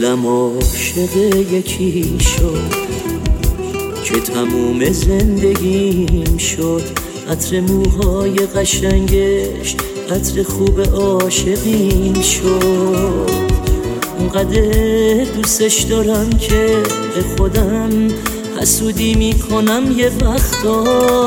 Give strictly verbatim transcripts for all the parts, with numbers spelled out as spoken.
دلم عاشق یکی شد که تموم زندگیم شد. عطر موهای قشنگش عطر خوب عاشقیم شد. اونقدر دوستش دارم که به خودم حسودی میکنم یه وقتا.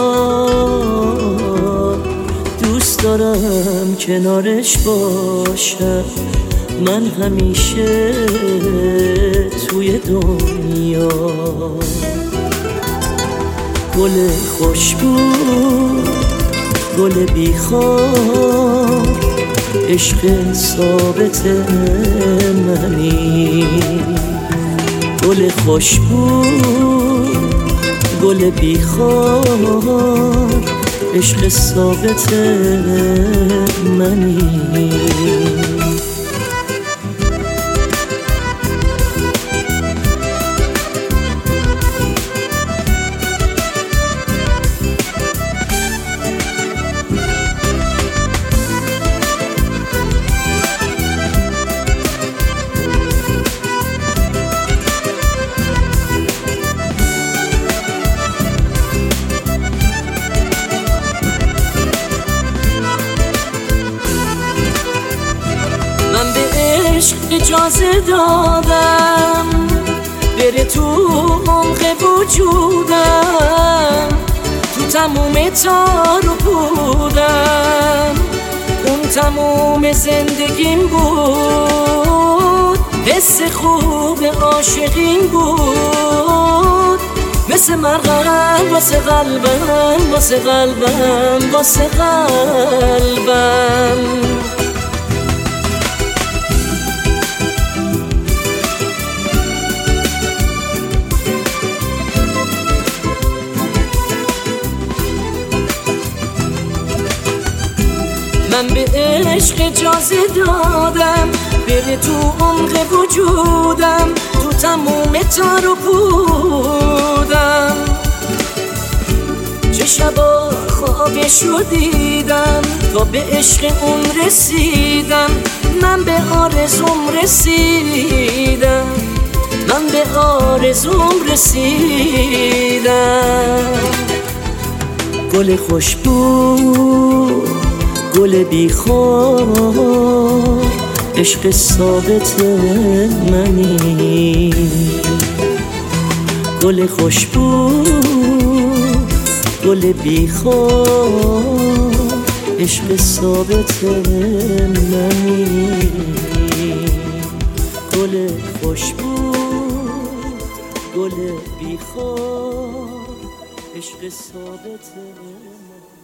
دوست دارم کنارش باشم من همیشه توی دنیا. گل خوشبو گل بیخواب عشق ثابت منی. گل خوشبو گل بیخواب عشق ثابت منی. من به عشق اجازه دادم بره تو عمق وجودم، تو تموم تار و پودم. اون تموم زندگیم بود، حس خوب عاشقین بود. مثل مرغم واسه قلبم واسه قلبم واسه قلبم. من به عشق اجازه دادم بره تو عمق وجودم، تو تموم تار و پودم. چه شبا خوابشو دیدم تا به عشق اون رسیدم. من به آرزوم رسیدم من به آرزوم رسیدم. گل خوشبو گل بیخواب عشق ثابت منی. گل خوشبو گل بیخواب عشق ثابت منی. گل خوشبو گل بیخواب عشق ثابت منی.